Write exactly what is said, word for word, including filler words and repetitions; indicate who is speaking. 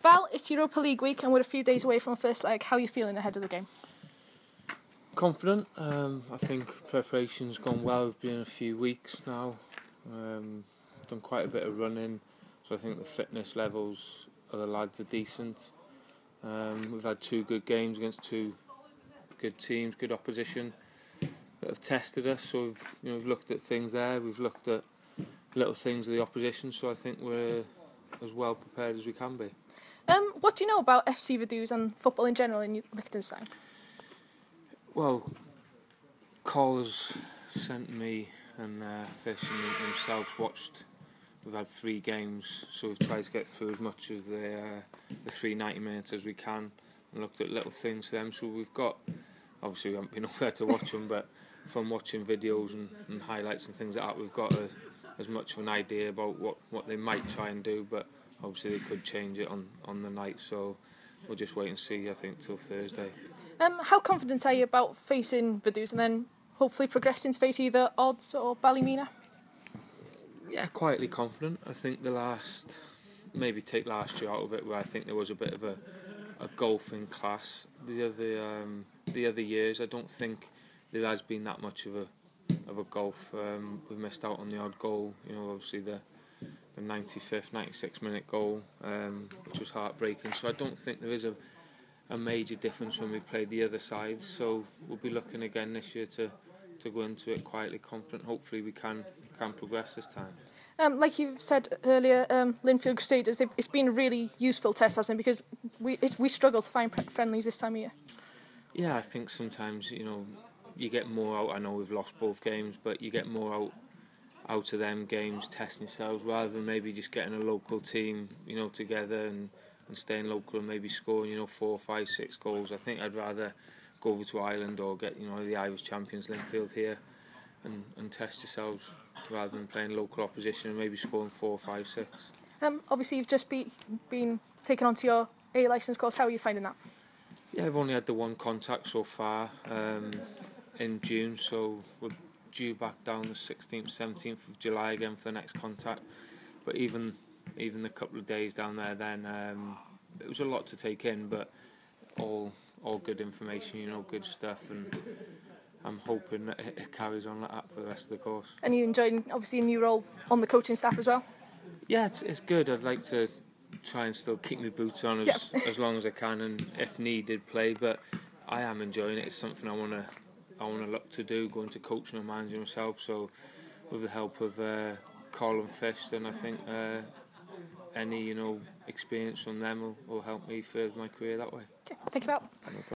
Speaker 1: Val, it's Europa League week and we're a few days away from the first leg. How are you feeling ahead of the game?
Speaker 2: Confident. Um, I think preparation's gone well. We've been in a few weeks now. Um, done quite a bit of running, so I think the fitness levels of the lads are decent. Um, we've had two good games against two good teams, good opposition that have tested us. So we've, you know, we've looked at things there. We've looked at little things of the opposition. So I think we're as well prepared as we can be.
Speaker 1: Um, what do you know about F C Vaduz and football in general in Liechtenstein?
Speaker 2: Well, Cole has sent me and uh, Fish and themselves watched. We've had three games, so we've tried to get through as much of the uh, the three ninety minutes as we can, and looked at little things for them. So we've got, obviously we haven't been up there to watch them, but from watching videos and, and highlights and things like that, we've got a, as much of an idea about what, what they might try and do. But obviously they could change it on, on the night, so we'll just wait and see. I think till Thursday.
Speaker 1: Um, how confident are you about facing Vaduz and then hopefully progressing to face either Odds or Ballymena?
Speaker 2: Yeah, quietly confident. I think the last, maybe take last year out of it, where I think there was a bit of a, a golf in class. The other um, the other years, I don't think there has been that much of a of a golf. Um, we've missed out on the odd goal. You know, obviously the the ninety-fifth, ninety-sixth minute goal, um, which was heartbreaking. So I don't think there is a a major difference when we've played the other sides. So we'll be looking again this year to. to go into it quietly confident. Hopefully we can can progress this time.
Speaker 1: Um, like you've said earlier, um, Linfield Crusaders, it's been a really useful test, hasn't it? Because we it's, we struggle to find friendlies this time of year.
Speaker 2: Yeah, I think sometimes, you know, you get more out. I know we've lost both games, but you get more out out of them games testing yourselves rather than maybe just getting a local team, you know, together and, and staying local and maybe scoring, you know, four, five, six goals. I think I'd rather go over to Ireland or get, you know, the Irish champions Linfield here and, and test yourselves rather than playing local opposition and maybe scoring four, five, six.
Speaker 1: Um, obviously you've just be, been taken onto your A licence course. How are you finding that?
Speaker 2: Yeah, I've only had the one contact so far um, in June, so we're due back down the sixteenth, seventeenth of July again for the next contact. But even even the couple of days down there then, um, it was a lot to take in, but all all good information, you know, good stuff, and I'm hoping that it carries on like that for the rest of the course.
Speaker 1: And you enjoying, obviously, a new role on the coaching staff as well?
Speaker 2: Yeah, it's, it's good. I'd like to try and still keep my boots on as,
Speaker 1: yeah.
Speaker 2: as long as I can, and if needed, play. But I am enjoying it. It's something I want to I want to look to do, going to coaching and managing myself. So with the help of uh, Carl and Fish, then I think uh, any, you know, experience from them will, will help me further my career that way.
Speaker 1: Okay, thank you, Val.